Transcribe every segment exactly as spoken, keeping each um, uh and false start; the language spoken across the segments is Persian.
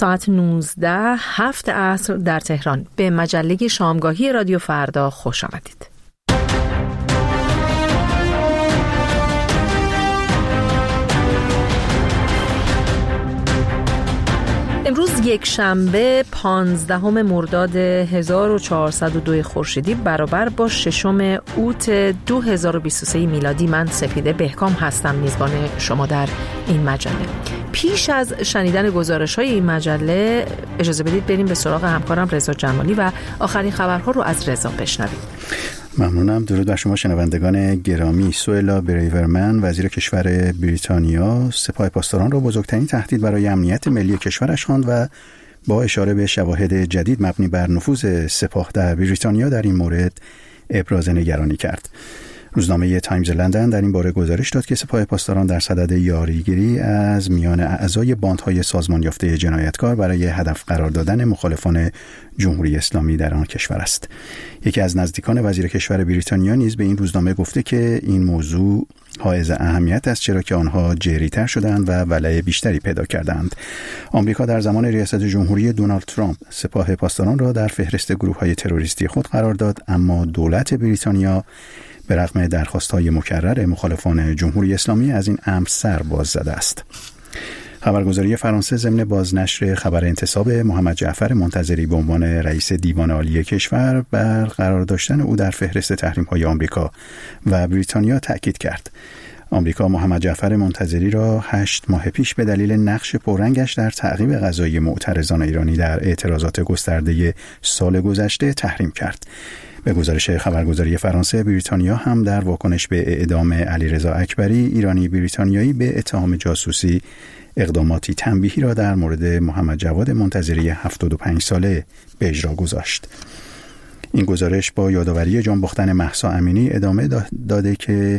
ساعت نوزده هفت عصر در تهران. به مجله شامگاهی رادیو فردا خوش آمدید. امروز یک شنبه پانزدهم مرداد هزار و چهارصد و دو خورشیدی برابر با ششم اوت دو هزار و بیست و سه میلادی. من سپیده بهکام هستم میزبان شما در این مجله. پیش از شنیدن گزارش‌های این مجله اجازه بدید بریم به سراغ همکارم رضا جمالی و آخرین خبرها رو از رضا بشنویم. ممنونم. درود بر شما شنوندگان گرامی. سوئلا بریورمن وزیر کشور بریتانیا سپاه پاسداران را بزرگترین تهدید برای امنیت ملی کشورش خواند و با اشاره به شواهد جدید مبنی بر نفوذ سپاه در بریتانیا در این مورد ابراز نگرانی کرد. روزنامه تایمز لندن در این باره گزارش داد که سپاه پاسداران در صدد یاریگیری از میان اعضای باندهای سازمان یافته جنایتکار برای هدف قرار دادن مخالفان جمهوری اسلامی در آن کشور است. یکی از نزدیکان وزیر کشور بریتانیا نیز به این روزنامه گفته که این موضوع حائز اهمیت است، چرا که آنها جری‌تر شدند و ولع بیشتری پیدا کردند. آمریکا در زمان ریاست جمهوری دونالد ترامپ سپاه پاسداران را در فهرست گروه‌های تروریستی خود قرار داد، اما دولت بریتانیا به رغم درخواست‌های مکرر مخالفان جمهوری اسلامی از این امر سر باز زده است. خبرگزاری فرانسه ضمن بازنشر خبر انتصاب محمد جعفر منتظری به عنوان رئیس دیوان عالی کشور بر قرار داشتن او در فهرست تحریم‌های آمریکا و بریتانیا تأکید کرد. آمریکا محمد جعفر منتظری را هشت ماه پیش به دلیل نقش پررنگش در تعقیب قضایی معترضان ایرانی در اعتراضات گسترده سال گذشته تحریم کرد. به گزارش خبرگزاری فرانسه، بریتانیا هم در واکنش به اعدام علیرضا اکبری، ایرانی بریتانیایی به اتهام جاسوسی، اقداماتی تنبیهی را در مورد محمد جواد منتظری هفتاد و پنج ساله به اجرا گذاشت. این گزارش با یادآوری جان باختن مهسا امینی ادامه داده که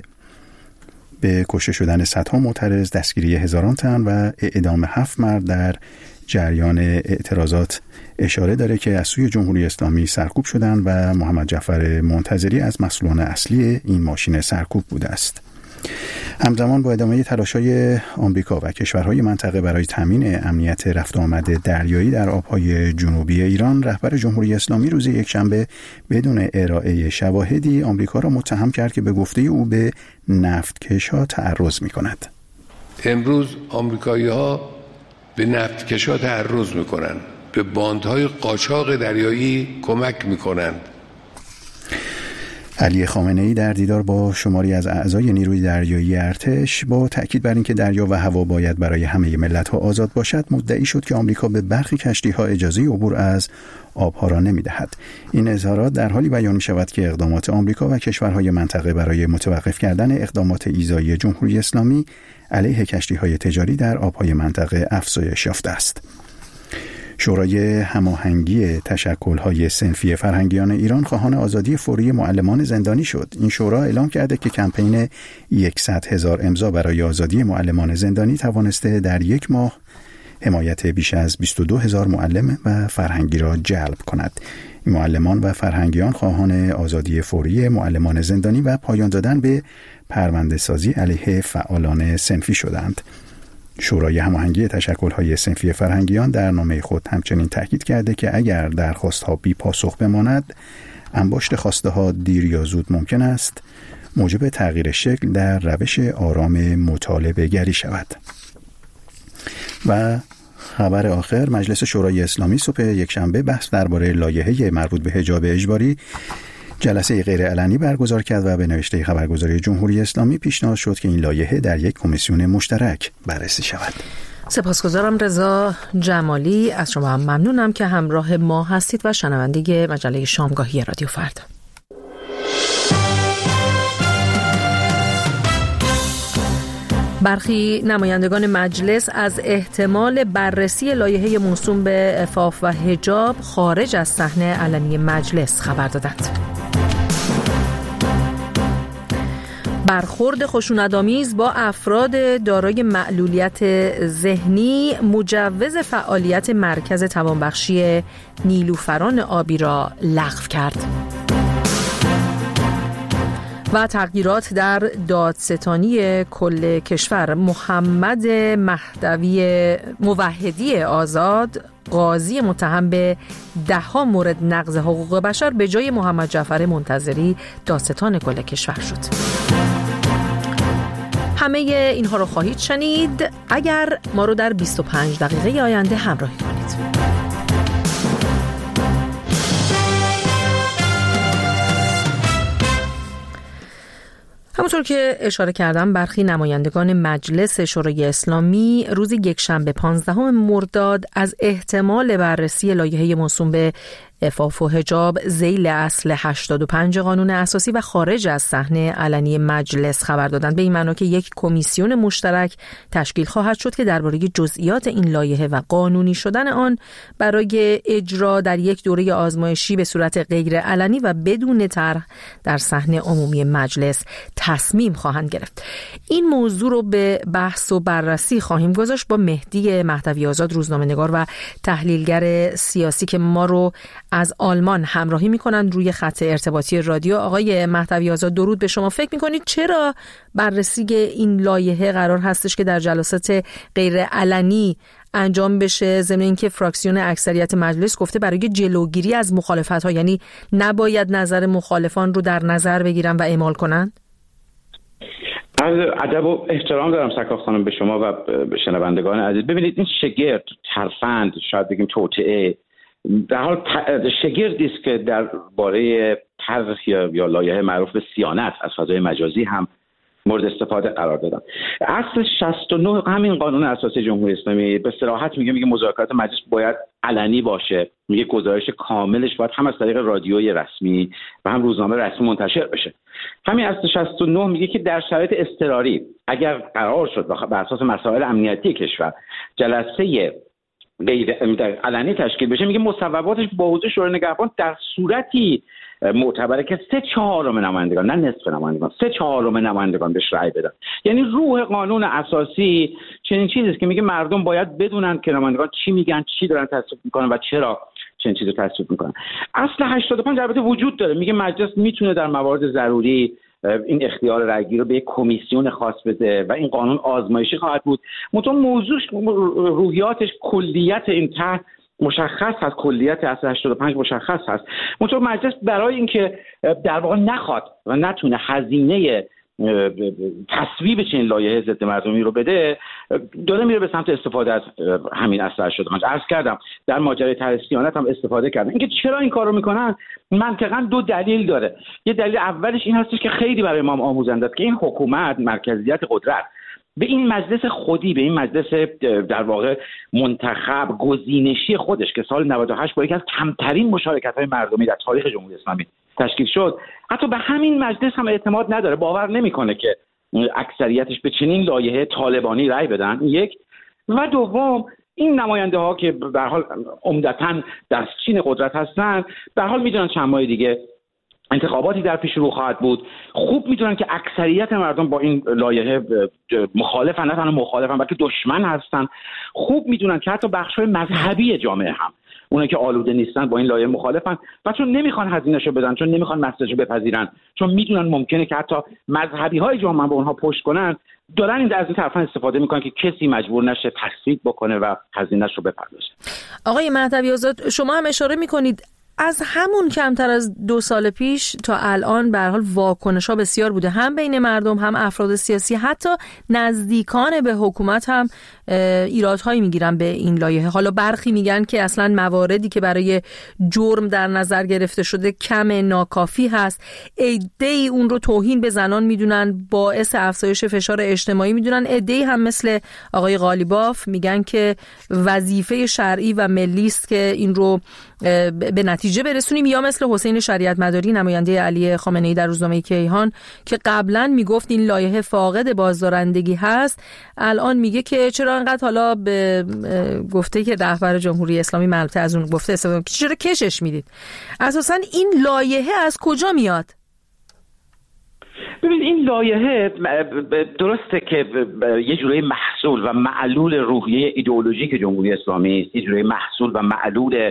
به کشته شدن صدها معترض، دستگیری هزاران تن و اعدام هفت مرد در جریان اعتراضات اشاره داره که از سوی جمهوری اسلامی سرکوب شدند و محمد جعفر منتظری از مسئولان اصلی این ماشین سرکوب بوده است. همزمان با ادامه تلاش‌های آمریکا و کشورهای منطقه برای تامین امنیت رفت و آمد دریایی در آبهای جنوبی ایران، رهبر جمهوری اسلامی روز یکشنبه بدون ارائه شواهدی آمریکا را متهم کرد که به گفته او به نفتکش‌ها تعرض می‌کند. امروز آمریکایی‌ها به نفتکش‌ها تعرض می‌کنند، به باندهای قاچاق دریایی کمک می‌کنند. علی خامنه‌ای در دیدار با شماری از اعضای نیروی دریایی ارتش با تأکید بر اینکه دریا و هوا باید برای همه ملت‌ها آزاد باشد، مدعی شد که آمریکا به برخی کشتی‌ها اجازه عبور از آبها را نمی‌دهد. این اظهارات در حالی بیان می‌شود که اقدامات آمریکا و کشورهای منطقه برای متوقف کردن اقدامات ایذایی جمهوری اسلامی علیه کشتی‌های تجاری در آبهای منطقه افزایش یافته است. شورای هماهنگی تشکل‌های صنفی فرهنگیان ایران خواهان آزادی فوری معلمان زندانی شد. این شورا اعلام کرده که کمپین صد هزار امضا برای آزادی معلمان زندانی توانسته در یک ماه حمایت بیش از بیست و دو هزار معلم و فرهنگی را جلب کند. این معلمان و فرهنگیان خواهان آزادی فوری معلمان زندانی و پایان دادن به پرونده سازی علیه فعالان صنفی شدند. شورای هماهنگی تشکل‌های صنفی فرهنگیان در نامه خود همچنین تاکید کرده که اگر درخواست‌ها بی پاسخ بماند، انباشت خواسته‌ها دیر یا زود ممکن است موجب تغییر شکل در روش آرام مطالبه گری شود. و خبر آخر، مجلس شورای اسلامی صبح یکشنبه بحث درباره لایحه مربوط به حجاب اجباری جلسه غیرعلنی برگزار کرد و به نوشته خبرگزاری جمهوری اسلامی پیشنهاد شد که این لایحه در یک کمیسیون مشترک بررسی شود. سپاسگزارم رضا جمالی. از شما هم ممنونم که همراه ما هستید و شنونده مجله شامگاهی رادیو فردا. برخی نمایندگان مجلس از احتمال بررسی لایحه موسوم به عفاف و حجاب خارج از صحنه علنی مجلس خبر دادند. برخورد خشونت‌آمیز با افراد دارای معلولیت ذهنی مجوز فعالیت مرکز توانبخشی نیلوفران آبی را لغو کرد. و تغییرات در دادستانی کل کشور. محمد مهدوی موحدی آزاد، قاضی متهم به ده‌ها مورد نقض حقوق بشر، به جای محمد جعفر منتظری دادستان کل کشور شد. همه اینها رو خواهید شنید اگر ما رو در بیست و پنج دقیقه آینده همراهی کنید. همونطور که اشاره کردم، برخی نمایندگان مجلس شورای اسلامی روز یکشنبه پانزدهم مرداد از احتمال بررسی لایحه موسوم به عفاف و حجاب ذیل اصل هشتاد و پنج قانون اساسی و خارج از صحنه علنی مجلس خبر دادند، به این معنی که یک کمیسیون مشترک تشکیل خواهد شد که درباره جزئیات این لایحه و قانونی شدن آن برای اجرا در یک دوره آزمایشی به صورت غیر علنی و بدون طرح در صحنه عمومی مجلس تصمیم خواهند گرفت. این موضوع رو به بحث و بررسی خواهیم گذاشت با مهدی مهدوی آزاد، روزنامه‌نگار و تحلیلگر سیاسی که ما رو از آلمان همراهی می‌کنند روی خط ارتباطی رادیو. آقای مهدوی آزاد، درود به شما. فکر می‌کنید چرا بررسی این لایحه قرار هستش که در جلسات غیر علنی انجام بشه، ضمن اینکه فراکسیون اکثریت مجلس گفته برای جلوگیری از مخالفت‌ها، یعنی نباید نظر مخالفان رو در نظر بگیرن و اعمال کنند؟ از ادب و احترام دارم سکاف خانم به شما و به شنوندگان عزیز. ببینید این شگرد، ترفند، شاید بگیم توطئه، در حال شگردی است که درباره طرح یا لایحه معروف به صیانت از فضای مجازی هم مورد استفاده قرار دادن. اصل شصت و نه همین قانون اساسی جمهوری اسلامی به صراحت میگه میگه مذاکرات مجلس باید علنی باشه، میگه گزارش کاملش باید هم از طریق رادیوی رسمی و هم روزنامه رسمی منتشر بشه. همین اصل شصت و نه میگه که در شرایط اضطراری اگر قرار شد بر اساس مسائل امنیتی کشور جلسه غیر علنی تشکیل بشه، میگه مصوباتش با حضور شورای نگهبان در صورتی معتبره که سه چهارم نمایندگان، نه نصف نمایندگان، سه چهارم نمایندگان بهش رأی بدن. یعنی روح قانون اساسی چنین چیزی است که میگه مردم باید بدونن که نمایندگان چی میگن، چی دارن تصویب میکنن و چرا چنین چیزی رو تصویب میکنن. اصل هشتاد و پنج البته وجود داره، میگه مجلس میتونه در موارد ضروری این اختیار رأیگیری رو به یک کمیسیون خاص بده و این قانون آزمایشی خواهد بود. منتها موضوع روحیاتش، کلیت این طرح مشخص هست، کلیت اصل هشتاد و پنج مشخص هست. منتها مجلس برای اینکه در واقع نخواد و نتونه هزینه تصویب چنین لایحه ضد مردمی رو بده، داره میره به سمت استفاده از همین اصل هشتاد و پنج. عرض کردم در ماجرای طرح صیانت هم استفاده کردن. اینکه چرا این کارو میکنن منطقاً دو دلیل داره. یه دلیل اولش این هستش که خیلی برای ما آموزنده است که این حکومت، مرکزیت قدرت به این مجلس خودی، به این مجلس در واقع منتخب گزینشی خودش که سال نود و هشت با یکی از کمترین مشارکت‌های مردمی در تاریخ جمهوری اسلامی تشکیل شد، حتی به همین مجلس هم اعتماد نداره، باور نمیکنه که اکثریتش به چنین لایحه طالبانی رأی بدن. یک و دوم، این نماینده ها که به هر حال عمدتاً دستچین قدرت هستن، به هر حال میدونن چند ماه دیگه انتخاباتی در پیش رو خواهد بود. خوب میدونن که اکثریت مردم با این لایحه مخالفن، نه تنها مخالفن بلکه دشمن هستن. خوب میدونن که حتی بخش‌های مذهبی جامعه هم، اونایی که آلوده نیستن، با این لایحه مخالفن و چون نمیخوان هزینه‌شو بدن، چون نمیخوان مسئله‌شو بپذیرن، چون میدونن ممکنه که حتی مذهبی‌های جامعه با اونها پشت کنن، دارن این از این طرفا استفاده میکنن که کسی مجبور نشه تصویب بکنه و هزینه‌شو بپردازه. آقای مهدوی آزاد، شما هم اشاره میکنید از همون کمتر از دو سال پیش تا الان به هر حال واکنش‌ها بسیار بوده، هم بین مردم، هم افراد سیاسی، حتی نزدیکان به حکومت هم ایرادهایی میگیرن به این لایحه. حالا برخی میگن که اصلا مواردی که برای جرم در نظر گرفته شده کم، ناکافی هست. عده‌ای اون رو توهین به زنان میدونن، باعث افزایش فشار اجتماعی میدونن. عده‌ای هم مثل آقای قالیباف میگن که وظیفه شرعی و ملی است که این رو به نتیجه برسونیم، یا مثل حسین شریعت مداری، نماینده علی خامنه‌ای در روزنامه کیهان که قبلا میگفت این لایحه فاقد بازدارندگی هست، الان میگه که چرا انقدر حالا به گفته که رهبر جمهوری اسلامی ملته از اون گفته استفاده کنید، چرا کشش میدید؟ اساسا این لایحه از کجا میاد؟ ببینید این لایحه درسته که یه جوری محصول و معلول روحیه ایدئولوژیک جمهوری اسلامی است، یه جوری محصول و معلول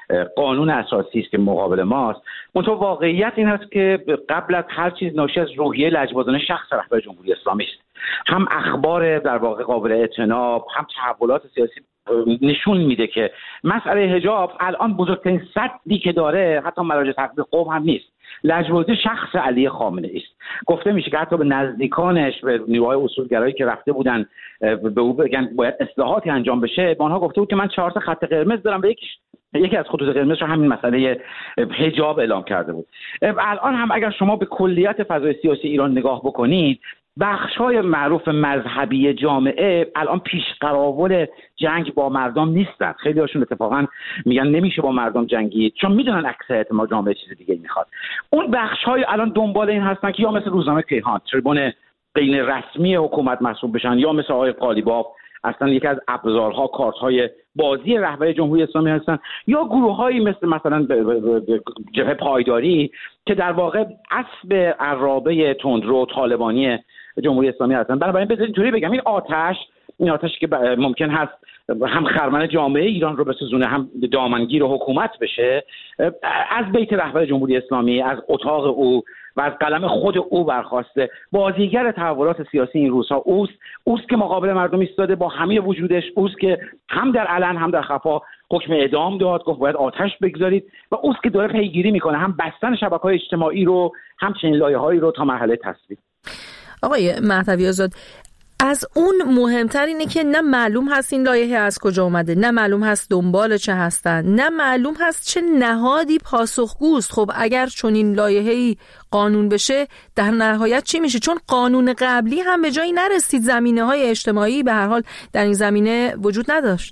قانون اساسی است که مقابل ماست. منتها واقعیت این است که قبل از هر چیز ناشی از روحیه لجبازانه شخص رهبر جمهوری اسلامی است. هم اخبار در واقع قابل اعتناب، هم تحولات سیاسی نشون میده که مسئله حجاب الان بزرگترین سدی که داره حتی مراجع تقدیر قوم هم نیست، لجبازی شخص علی خامنه‌ای است. گفته میشه که حتی به نزدیکانش، به نیروهای اصولگرایی که رفته بودن به او بگن باید اصلاحاتی انجام بشه، به آنها گفته بود که من چهار تا خط قرمز دارم و یکیش یکی از خطوط قرمز رو همین مسئله حجاب اعلام کرده بود. الان هم اگر شما به کلیت فضای سیاسی ایران نگاه بکنید، بخش‌های معروف مذهبی جامعه الان پیش قراول جنگ با مردم نیستن. خیلی هاشون اتفاقا میگن نمیشه با مردم جنگید، چون میدونن اکثریت ما جامعه چیز دیگه میخواد. اون بخش‌های الان دنبال این هستن که یا مثل روزنامه کیهان تریبون غیر رسمی حکومت محسوب بشن، یا مثل آقای قالیباف اصلا یکی از ابزارها کارت‌های بازی رهبر جمهوری اسلامی هستن، یا گروه‌هایی مثل مثلا جبهه پایداری که در واقع اسب عرابه تندرو طالبانی جمهوری اسلامی هستن. بنابراین بذارید اینطوری بگم، این آتش این آتش که ممکن هست هم خرمن جامعه ایران رو بسوزونه، هم دامنگیر حکومت بشه، از بیت رهبر جمهوری اسلامی، از اتاق او و از قلم خود او برخواسته. بازیگر تحولات سیاسی این روزها اوست اوست که مقابل مردم ایستاده با همه وجودش، اوست که هم در علن هم در خفا حکم اعدام داد، گفت باید آتش بگذارید، و اوست که داره پیگیری میکنه هم بستن شبکه‌های اجتماعی رو، هم چنین لایه‌هایی رو تا مرحله تصویب. آقای مهدوی آزاد، از اون مهمتر اینه که نه معلوم هست این لایحه از کجا اومده، نه معلوم هست دنبال چه هستن، نه معلوم هست چه نهادی پاسخگوست. خب اگر چون این لایحه‌ای قانون بشه در نهایت چی میشه؟ چون قانون قبلی هم به جایی نرسید، زمینه‌های اجتماعی به هر حال در این زمینه وجود نداشت.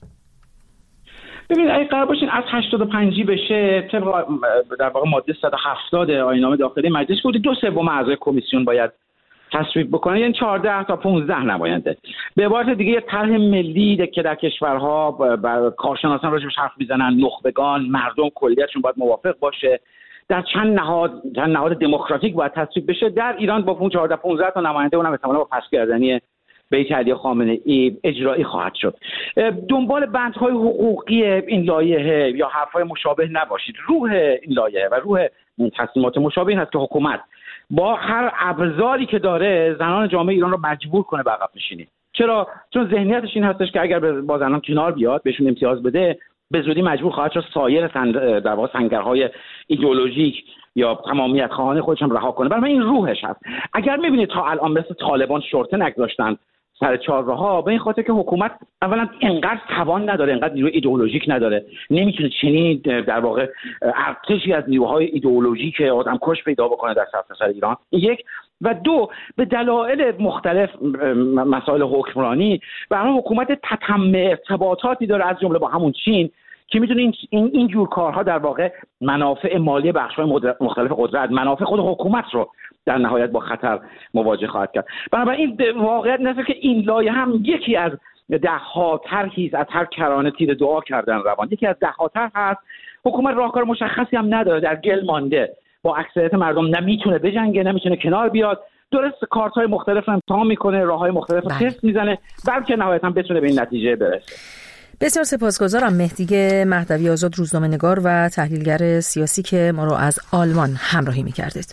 ببینید اگه قرار باشین از هشتاد و پنج بشه، طبق در واقع ماده صد و هفتاد آیین‌نامه داخلی مجلس بود دو سوم اعضای کمیسیون باید تصویب بکنه، یعنی چهارده تا پانزده نماینده. به عبارت دیگه یه طرح ملی که در کشورها بر کارشناسان راجعش حرف میزنن، نخبگان، مردم کلیتشون باید موافق باشه، در چند نهاد چند نهاد دموکراتیک باید تصویب بشه. در ایران با اون چهارده پانزده تا نماینده اونم احتمالاً با پس‌گردنی بیت علی خامنه‌ای اجرایی خواهد شد. دنبال بندهای حقوقی این لایحه یا حرفای مشابه نباشید. روح این لایحه و روح تصمیمات مشابه این هست که حکومت با هر ابزاری که داره زنان جامعه ایران رو مجبور کنه به عقب نشینی. چرا؟ چون ذهنیتش این هستش که اگر با زنان کنار بیاد، بهشون امتیاز بده، به زودی مجبور خواهد شد سایر سند... در واقع سنگرهای ایدئولوژیک یا تمامیت خواهان خودش هم رها کنه. برای این روحش هست. اگر میبینید تا الان مثل طالبان شورته نگذاشتن سر چهارراها، به این خاطر که حکومت اولا اینقدر توان نداره، اینقدر نیروی ایدئولوژیک نداره، نمیتونه چنین در واقع ارتشی از نیروهای ایدئولوژیک آدمکش پیدا بکنه در سرتاسر ایران. یک و دو، به دلایل مختلف مسائل حکمرانی برای حکومت تتمه ارتباطاتی داره، از جمله با همون چین، که میتونه این این این جور کارها در واقع منافع مالی بخش‌های مختلف قدرت، منافع خود حکومت رو در نهایت با خطر مواجه خواهد کرد. بنابراین واقعیت اینه که این لایحه هم یکی از ده ها طرحی از هر کرانه تیر دعا کردن روان، یکی از ده ها طرح هست. حکومت راهکار مشخصی هم نداره، در گل مانده، با اکثریت مردم نمیتونه بجنگه، نمیتونه کنار بیاد. درست کارت‌های مختلف رو امتحان میکنه، راه‌های مختلف رو تست میزنه، بلکه نهایتاً بتونه به این نتیجه برسه. بسیار سپاسگزارم مهدی مهدوی آزاد، روزنامه‌نگار و تحلیلگر سیاسی که ما رو از آلمان همراهی می‌کردید.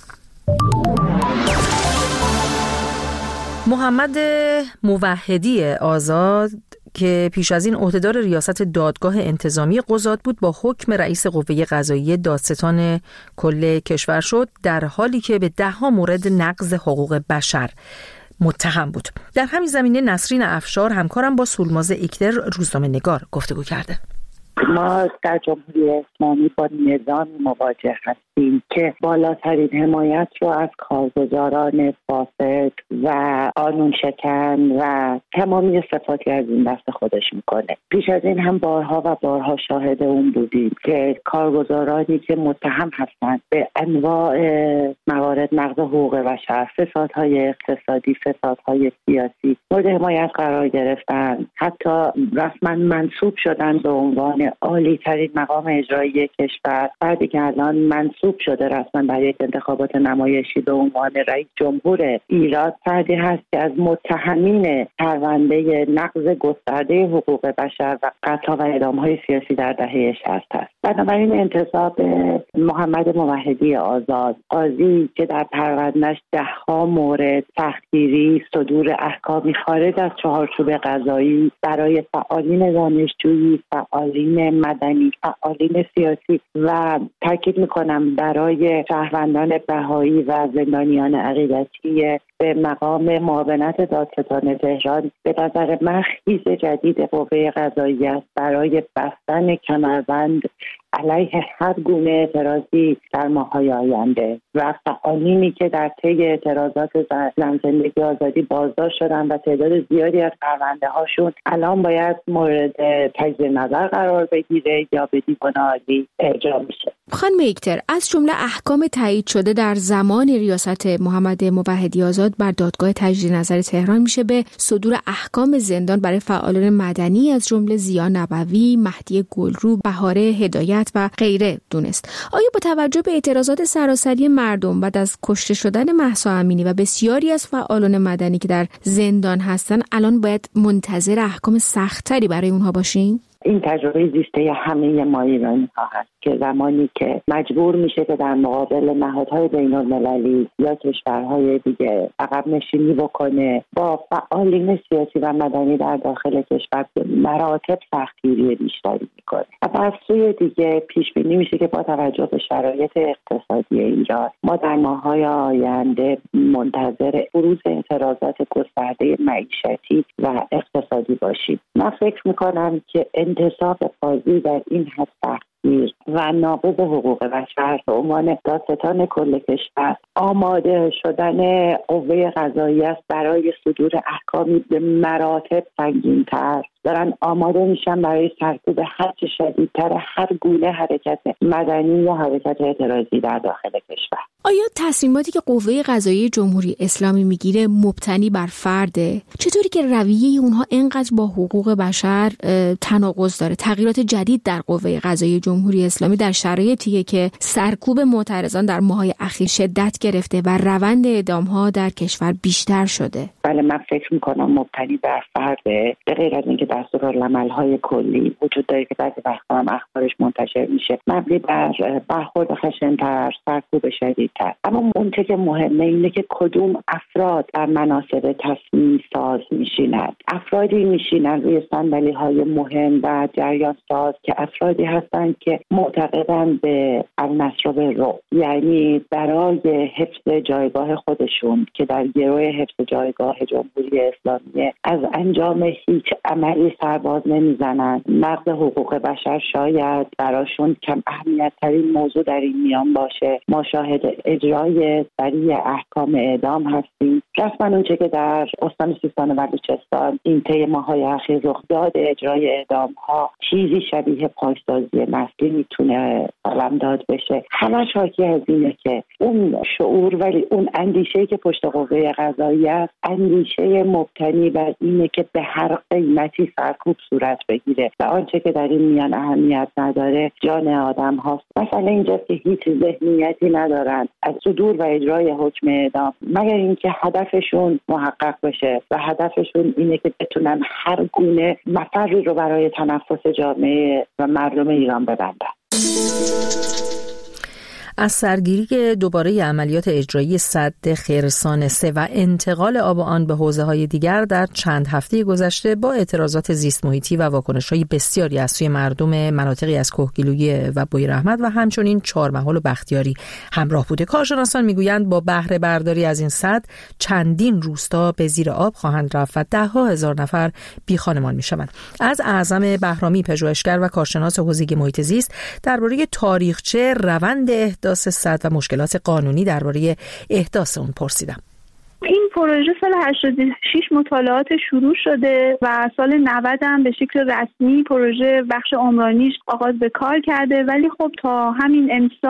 محمد موحدی آزاد که پیش از این عهدهدار ریاست دادگاه انتظامی قضات بود، با حکم رئیس قوه قضاییه دادستان کل کشور شد، در حالی که به ده ها مورد نقض حقوق بشر متهم بود. در همین زمینه نسرین افشار همکارم با سولماز ایکتر روزنامه‌نگار گفتگو کرده. ما در جمهوری اسلامی با نظام مواجه هستیم که بالاترین حمایت رو از کارگزاران فاسد و قانون شکن و تمامی صفاتی از این دست خودش میکنه. پیش از این هم بارها و بارها شاهد اون بودیم که کارگزارانی که متهم هستند به انواع موارد نقض حقوق بشر، فسادهای اقتصادی، فسادهای سیاسی مورد حمایت قرار گرفتن، حتی رسما منصوب شدن به عنوان عالی ترین مقام اجرایی کشور، بعدی که الان منصوب شده رسما برای انتخابات نمایشی به عنوان رئیس جمهور ایران، فردی هست که از متهمین پرونده نقض گسترده حقوق بشر و قتل و اعدام‌های سیاسی در دهه شصت است. بنابراین انتصاب محمد موحدی آزاد، قاضی که در پروندهش ده‌ها مورد سختگیری، صدور احکامی خارج از چهارچوب قضایی برای فعالین دانشجویی، فعالین مدنی، فعالین سیاسی و تاکید میکنم برای شهروندان بهایی و زندانیان عقیدتی به مقام معاونت دادستان تهران به نظر من خیز جدید قوه قضاییه است برای بستن کمربند علیه هر گونه اعتراضی در ماه‌های آینده و فعالینی که در طی اعتراضات زن زندگی آزادی بازداشت شدن و تعداد زیادی از پرونده هاشون الان باید مورد تجدید نظر قرار بگیره یا به دیوان عالی ارجاع میشه. خانم اکتر، از جمله احکام تایید شده در زمان ریاست محمد موحدی آزاد بر دادگاه تجدید نظر تهران میشه به صدور احکام زندان برای فعالان مدنی از جمله ضیا نبوی، مهدی گلرو، بهاره هدایت و غیره دونست. آیا با توجه به اعتراضات سراسری مردم بعد از کشته شدن مهسا امینی و بسیاری از فعالان مدنی که در زندان هستن الان باید منتظر احکام سخت‌تری برای اونها باشیم؟ این تجربه زیسته همه ما ایرانی ها هست که زمانی که مجبور میشه که در مقابل نهادهای بین المللی یا کشورهای دیگه عقب نشینی بکنه، با فعالین سیاسی و مدنی در داخل کشور مراتب سختگیری بیشتری میکنه. و از سوی دیگه پیش بینی میشه که با توجه به شرایط اقتصادی ایران ما در ماه‌های آینده منتظر بروز اعتراضات گسترده معیشتی و اقتصادی باشیم. من فکر میکنم که انتصاف قاضی در این حد سختگیر و ناقض حقوق بشر به عنوان دادستان کل کشور آماده شدن قوه قضاییه است برای صدور احکامی به مراتب سنگین‌تر. دارن آماده میشن برای سرکوب هرچه شدیدتر هر گونه حرکت مدنی یا حرکت اعتراضی در داخل کشور. آیا تصمیماتی که قوه قضاییه جمهوری اسلامی میگیره مبتنی بر فرده؟ چطوری که رویه اونها اینقدر با حقوق بشر تناقض داره؟ تغییرات جدید در قوه قضاییه جمهوری اسلامی در شرایطیه که سرکوب معترضان در ماه‌های اخیر شدت گرفته و روند اعدام‌ها در کشور بیشتر شده. بله، من فکر می‌کنم مبتنی بر فرده، به غیر از اینکه دستورالعمل‌های کلی وجود داره که بعضی وقتا هم اخبارش منتشر میشه مبنی بر برخورد خشن‌تر، سرکوب شدیدتر. اما اون چه که مهمه اینه که کدوم افراد در مناصب تصمیم ساز میشینند. افرادی میشینند روی صندلی‌های مهم و جریان ساز که افرادی هستند که معتقدند به النصر بالرعب، یعنی برای حفظ جایگاه خودشون که در گروه حفظ جایگاه جمهوری اسلامی از انجام هیچ عملی سرباز نمیزنند. نقض حقوق بشر شاید براشون کم اهمیت ترین موضوع در این میان باشه. ما شاهد اجرای سریع احکام اعدام هستیم. رسما اونچه که در استان سیستان و بلوچستان این طی ماه‌های اخیر رخ داده اجرای اعدام ها چیزی شبیه پاسداری نسلی میتونه علمداد بشه. همش حاکی از اینه که اون شعور ولی اون اندیشه‌ای که پشت قوه قضاییه است اندیشه مبتنی بر اینه که به هر قیمتی سرکوب صورت بگیره و آنچه که در این میان اهمیت نداره جان آدم هاست. مثلا اینجاست که هیچ ذهنیتی ندارن از صدور و اجرای حکم اعدام مگر اینکه هدفشون محقق بشه و هدفشون اینه که بتونن هر گونه مفری رو برای تنفس جامعه و مردم ایران ببندن. از سرگیری دوباره عملیات اجرایی سد خرسان سه و انتقال آب آن به حوزه‌های دیگر در چند هفته گذشته با اعتراضات زیست محیطی و واکنش‌های بسیاری از سوی مردم مناطقی از کهگیلویه و بویراحمد و همچنین چهارمحال و بختیاری همراه بوده. کارشناسان میگویند با بهره برداری از این سد چندین روستا به زیر آب خواهند رفت و ده ها هزار نفر بیخانمان میشوند. از اعظم بهرامی، پژوهشگر و کارشناس حوزه محیط زیست درباره تاریخچه روند احداث سد و مشکلات قانونی درباره احداث اون پرسیدم. این پروژه سال هشتاد و شش مطالعات شروع شده و سال نود هم به شکل رسمی پروژه بخش عمرانیش آغاز به کار کرده، ولی خب تا همین امسال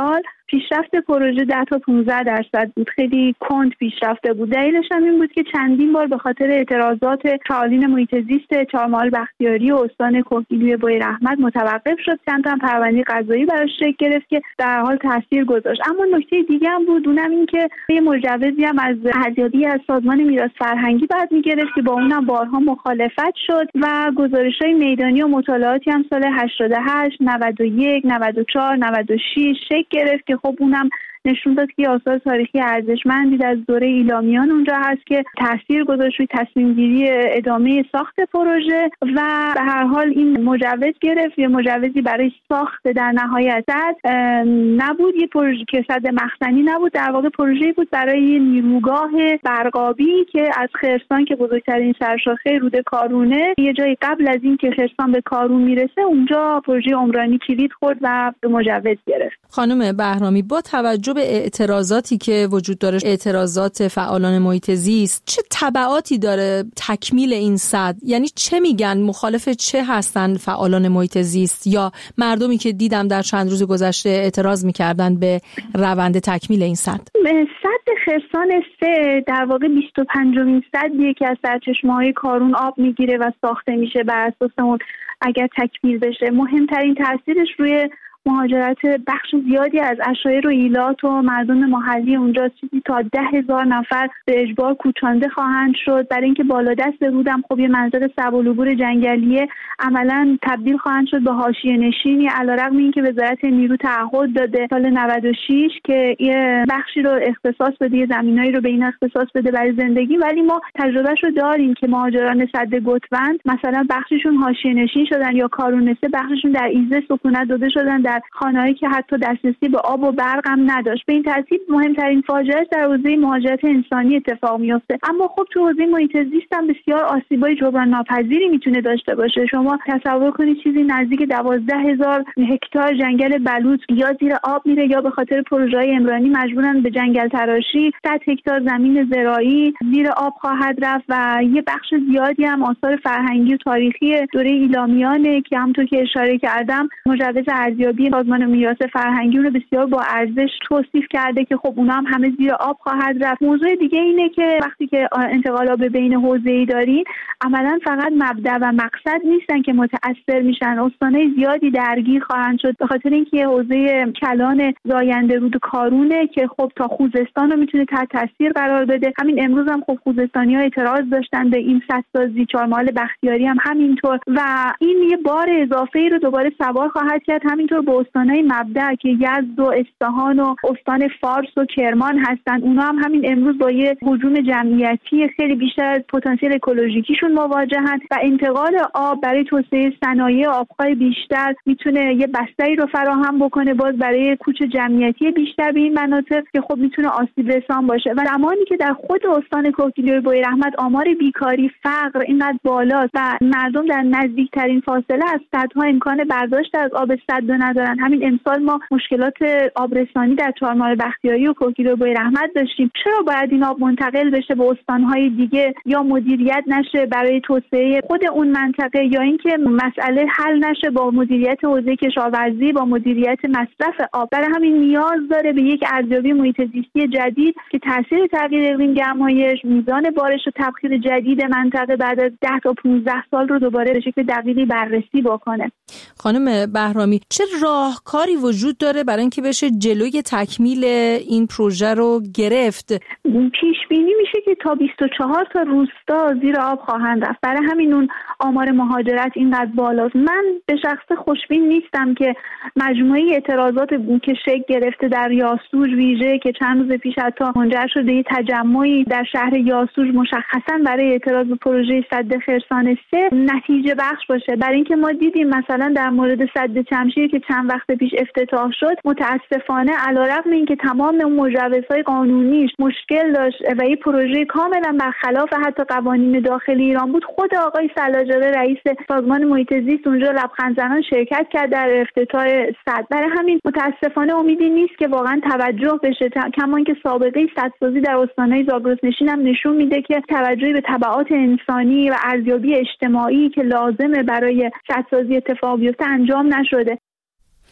پیشرفت پروژه ده تا پانزده درصد بود، خیلی کند پیشرفته بود. دلیلش هم این بود که چندین بار به خاطر اعتراضات فعالین محیط زیست چهارمحال بختیاری و استان کوهگیلوی بویراحمد متوقف شد. چند تا پرونده قضایی براش شکل گرفت که در حال تاثیر گذاشت. اما نکته دیگه هم بود، اونم این که یه مجوزی هم از ارزیابی از سازمان میراث فرهنگی بعد میگرفت که با اونم بارها مخالفت شد و گزارش‌های میدانی و مطالعاتی هم سال هشتاد و هشت، نود و یک، نود و چهار، نود و شش شکل گرفت که خب اونم نشون داد که آثار تاریخی ارزشمندی از دوره ایلامیان اونجا هست که تاثیر گذاشت روی تصمیم گیری ادامه ساخت پروژه و به هر حال این مجوز گرفت. یه مجوزی برای ساخت در نهایت سد نبود، یه پروژه که سد مخزنی نبود، در واقع پروژه‌ای بود برای نیروگاه برقابی که از خرسان که بزرگترین سرشاخه رود کارونه، یه جایی قبل از این که خرسان به کارون میرسه اونجا پروژه عمرانی کلید خورد و مجوز گرفت. خانم بهرامی، با توجه به اعتراضاتی که وجود داره، اعتراضات فعالان محیط زیست، چه تبعاتی داره تکمیل این سد؟ یعنی چه میگن، مخالف چه هستن فعالان محیط زیست یا مردمی که دیدم در چند روز گذشته اعتراض میکردن به روند تکمیل این سد؟ سد خرسان سه در واقع بیست و پنجمین سدیه که از سرچشمه‌های کارون آب میگیره و ساخته میشه بر اساس اون اگر تکمیل بشه. مهمترین تاثیرش روی مهاجرت بخش زیادی از عشایر و ایلات و مردم محلی اونجا، چیزی تا ده هزار نفر به اجبار کوچانده خواهند شد. برای اینکه بالادست رودم خب یه منطقه سبالعبور جنگلیه، عملاً تبدیل خواهند شد به حاشیه نشینی، علیرغم اینکه وزارت نیرو تعهد داده سال نود و شش که یه بخشی رو اختصاص بده، یه زمینایی رو به این اختصاص بده برای زندگی، ولی ما تجربهش رو داریم که مهاجران سد گتوند مثلا بخششون حاشیه نشین شدن یا کارونسه، بخششون در ایزه سکونت داده شدن در خانه‌ای که حتی دسترسی به آب و برق هم نداشت. به این ترتیب مهمترین فاجعه در حوزه مهاجرت انسانی اتفاق میفته. اما خب تو حوزه محیط زیست هم بسیار آسیبای جبران ناپذیری میتونه داشته باشه. شما تصور کنید چیزی نزدیک دوازده هزار هکتار جنگل بلوط یا زیر آب میره یا به خاطر پروژه‌های عمرانی مجبورن به جنگل تراشی، صد هکتار زمین زراعی زیر آب خواهد رفت و یه بخش زیادی هم آثار فرهنگی و تاریخی دوره ایلامیانه که همونطور که اشاره کردم مجوز ارزیابی سازمان میراث فرهنگی رو بسیار با ارزش توصیف کرده که خب اونا هم همه زیر آب خواهد رفت. موضوع دیگه اینه که وقتی که انتقالات بین حوزه‌ای دارین، عملاً فقط مبدأ و مقصد نیستن که متأثر میشن، استان‌های زیادی درگیر خواهند شد به خاطر اینکه حوزه کلان زاینده رود کارونه که خب تا خوزستان رو میتونه تحت تاثیر قرار بده. همین امروز هم خب خوزستانی‌ها اعتراض داشتن به این سدسازی، چهارمحال بختیاری هم همینطور و این یه بار اضافه‌ای رو دوباره سوار خواهد کرد. همینطور به استان‌های مبدأ که یزد و اصفهان و استان فارس و کرمان هستن، اونا هم همین امروز با یه هجوم جمعیتی خیلی بیشتر از پتانسیل اکولوژیکیشون مواجهن و انتقال آب برای توسعه صنایع آبخواه بیشتر میتونه یه بستری رو فراهم بکنه باز برای کوچ جمعیتی بیشتر به این مناطق که خب میتونه آسیب رسان باشه. و زمانی که در خود استان کوهگیلوی بویراحمد آمار بیکاری، فقر اینقدر بالاست و مردم در نزدیکترین فاصله از سدها امکان برداشت از آب سد ندارن، همین امسال ما مشکلات آبرسانی در چهارمحال بختیاری و کوهگیلوی بویراحمد داشتیم. چرا باید این آب منتقل بشه به استان‌های دیگه یا مدیریت نشه برای توسعه خود اون منطقه، یا اینکه مسئله حل نشه با مدیریت حوزه کشاورزی، با مدیریت مصرف آب؟ برای همین نیاز داره به یک ارزیابی محیط زیستی جدید که تاثیر تغییر اقلیم، گرمایش، میزان بارش و تبخیر جدید منطقه بعد از ده تا پانزده سال رو دوباره به شکل دقیقی بررسی بکنه. خانم بهرامی، چه راهکاری وجود داره برای اینکه بشه جلوی تکمیل این پروژه رو گرفت؟ پیش بینی میشه که تا بیست و چهار تا روستا زیر آب خواهند رفت. برای همین اون آمار مهاجرت اینقدر بالاست. من به شخص خوشبین نیستم که مجموعه اعتراضات که شکل گرفته در یاسوج ویژه که چند روز پیش حتی منجر شده یه تجمعی در شهر یاسوج مشخصاً برای اعتراض به پروژه سد خرسان سه نتیجه بخش باشه. برای اینکه ما دیدیم مثلا در مورد سد چمشیر که چند وقت پیش افتتاح شد، متاسفانه علیرغم اینکه تمام اون مجوزهای قانونیش مشکل داشت و این پروژه کاملا برخلاف حتی قوانین داخلی ایران بود، خود آقای سلاجقه رئیس سازمان محیط زیست اونجا لبخند زنان شرکت کرد در افتتاح سد. برای همین متاسفانه امیدی نیست که واقعا توجه بشه، کما اینکه سابقه سدسازی در استانهای زاگرسنشین هم نشون میده که توجهی به تبعات انسانی و ارزیابی اجتماعی که لازمه برای سدسازی اتفاق بیفته انجام نشده.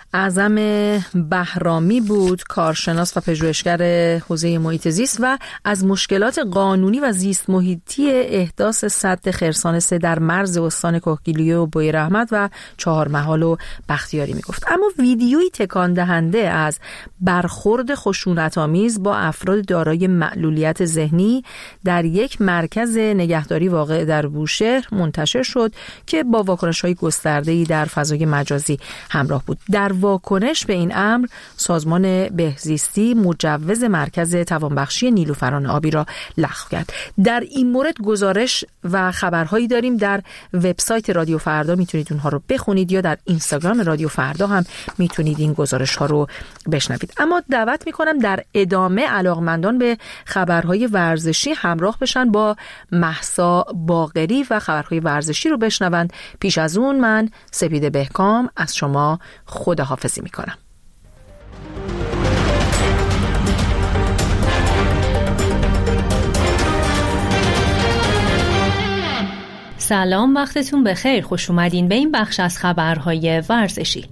اعظم بهرامی بود، کارشناس و پژوهشگر حوزه محیط زیست و از مشکلات قانونی و زیست محیطی احداث سد خرسان سه در مرز استان کهگیلویه و بویراحمد و چهارمحال و بختیاری میگفت. اما ویدیویی تکان دهنده از برخورد خشونت‌آمیز با افراد دارای معلولیت ذهنی در یک مرکز نگهداری واقع در بوشهر منتشر شد که با واکنش‌های گسترده‌ای در فضای مجازی همراه بود. در واکنش به این امر سازمان بهزیستی مجوز مرکز توانبخشی نیلوفران آبی را لغو کرد. در این مورد گزارش و خبرهایی داریم. در وبسایت رادیو فردا میتونید اونها رو بخونید یا در اینستاگرام رادیو فردا هم میتونید این گزارش ها رو بشنوید. اما دعوت میکنم در ادامه علاقمندان به خبرهای ورزشی همراه بشن، با مهسا باقری و خبرهای ورزشی رو بشنوند. پیش از اون من سپیده بهکام از شما خداحافظی میکنم. سلام، وقتتون بخیر. خوش اومدین به این بخش از خبرهای ورزشی.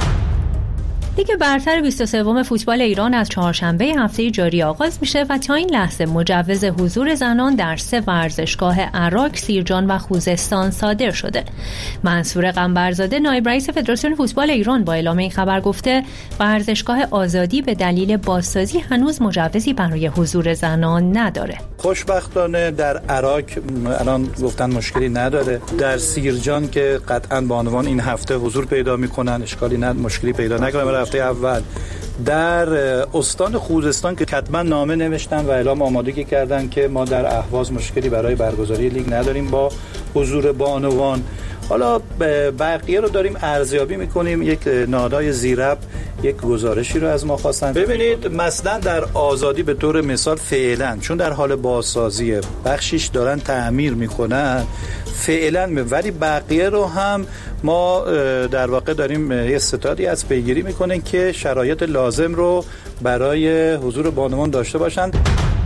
لیگ برتر بیست و سوم فوتبال ایران از چهارشنبه هفته جاری آغاز میشه و تا این لحظه مجوز حضور زنان در سه ورزشگاه عراق، سیرجان و خوزستان صادر شده. منصور قنبرزاده نایب رئیس فدراسیون فوتبال ایران با اعلام این خبر گفته ورزشگاه آزادی به دلیل بازسازی هنوز مجوزی برای حضور زنان نداره. خوشبختانه در عراق الان گفتن مشکلی نداره. در سیرجان که قطعاً با عنوان این هفته حضور پیدا میکنن، اشکالی ند مشکلی پیدا نکنه. هفته اول در استان خوزستان که کتبا نامه نوشتن و اعلام آمادگی کردن که ما در اهواز مشکلی برای برگزاری لیگ نداریم با حضور بانوان. حالا بقیه رو داریم ارزیابی میکنیم. یک نهادهای زیرب یک گزارشی رو از ما خواستن. ببینید مثلا در آزادی به طور مثال فعلا چون در حال بازسازی بخشیش دارن تعمیر میکنن فعلا، ولی بقیه رو هم ما در واقع داریم یه ستادی از پیگیری میکنن که شرایط لازم رو برای حضور بانوان داشته باشند.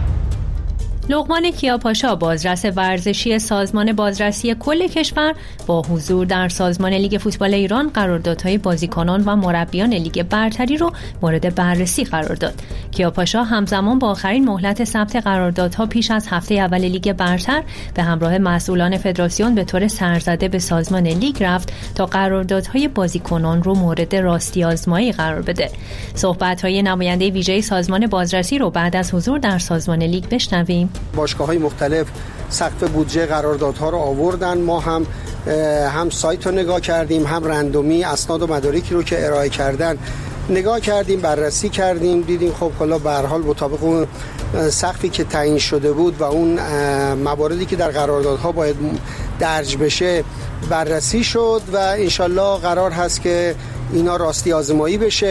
لقمان کیاپاشا بازرس ورزشی سازمان بازرسی کل کشور با حضور در سازمان لیگ فوتبال ایران قراردادهای بازیکنان و مربیان لیگ برتری رو مورد بررسی قرار داد. کیاپاشا همزمان با آخرین مهلت ثبت قراردادها پیش از هفته اول لیگ برتر به همراه مسئولان فدراسیون به طور سرزده به سازمان لیگ رفت تا قراردادهای بازیکنان رو مورد راستی آزمایی قرار بده. صحبت‌های نماینده ویژه سازمان بازرسی رو بعد از حضور در سازمان لیگ بشنویم. باشگاه‌های مختلف سقف بودجه قراردادها رو آوردن، ما هم هم سایت رو نگاه کردیم، هم رندومی اسناد و مدارکی رو که ارائه کردن نگاه کردیم، بررسی کردیم، دیدیم خب کلا به هر حال مطابق اون سقفی که تعیین شده بود و اون مواردی که در قراردادها باید درج بشه بررسی شد و انشالله قرار هست که اینا راستی آزمایی بشه.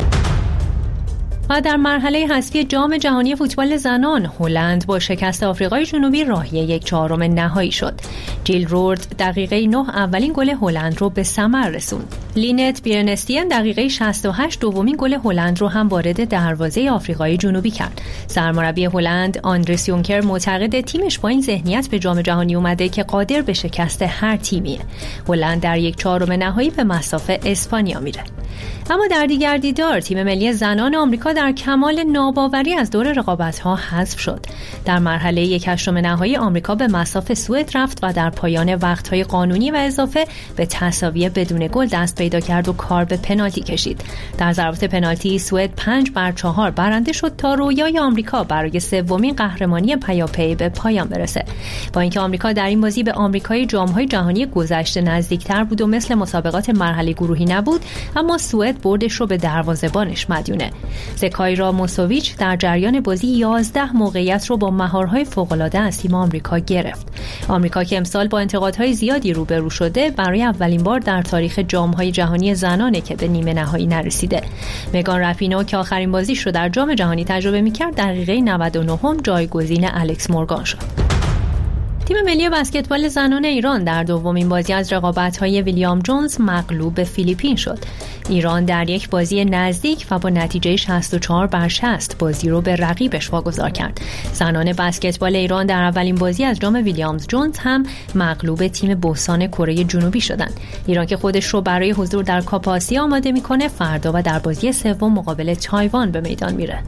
و در مرحله حذفی جام جهانی فوتبال زنان هلند با شکست آفریقای جنوبی راهی یک چهارم نهایی شد. جیل رورد دقیقه نه اولین گل هلند رو به ثمر رسوند. لینت بیرنستین دقیقه شصت و هشت دومین گل هلند رو هم وارد دروازه آفریقای جنوبی کرد. سرمربی هلند آندرس یونکر معتقد تیمش با این ذهنیت به جام جهانی اومده که قادر به شکست هر تیمیه. هلند در یک چهارم نهایی به مصاف اسپانیا میره. اما در دیگر دیدار تیم ملی زنان آمریکا در کمال ناباوری از دور رقابت‌ها حذف شد. در مرحله یک هشتم نهایی آمریکا به مصاف سوئد رفت و در پایان وقت‌های قانونی و اضافه به تساوی بدون گل دست پیدا کرد و کار به پنالتی کشید. در ضربات پنالتی سوئد پنج بر چهار برنده شد تا رویای آمریکا برای سومین قهرمانی پیاپی به پایان برسه. با اینکه آمریکا در این بازی به آمریکای جام‌های جهانی گذشته نزدیکتر بود و مثل مسابقات مرحله گروهی نبود، اما سوئد بردش رو به دروازه‌بانش مدیونه. زکایرا موسوویچ در جریان بازی یازده موقعیت رو با مهارهای فوق‌العاده از تیم آمریکا گرفت. آمریکا که امسال با انتقادهای زیادی روبرو شده، برای اولین بار در تاریخ جام‌های جهانی زنانه که به نیمه نهایی نرسیده. مگان رپینو که آخرین بازیش رو در جام جهانی تجربه می‌کرد، دقیقه نود و نه جایگزین الکس مورگان شد. تیم ملی بسکتبال زنان ایران در دومین بازی از رقابت‌های ویلیام جونز مغلوب فیلیپین شد. ایران در یک بازی نزدیک و با نتیجه شصت و چهار بر شصت بازی رو به رقیبش واگذار کرد. زنان بسکتبال ایران در اولین بازی از جام ویلیامز جونز هم مغلوب تیم بوسان کره جنوبی شدند. ایران که خودش رو برای حضور در کاپ آسیا آماده می‌کنه، فردا و در بازی سوم مقابل تایوان به میدان میره.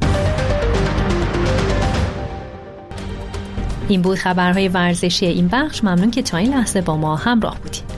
این بود خبرهای ورزشی این بخش. ممنون که تا این لحظه با ما همراه بودید.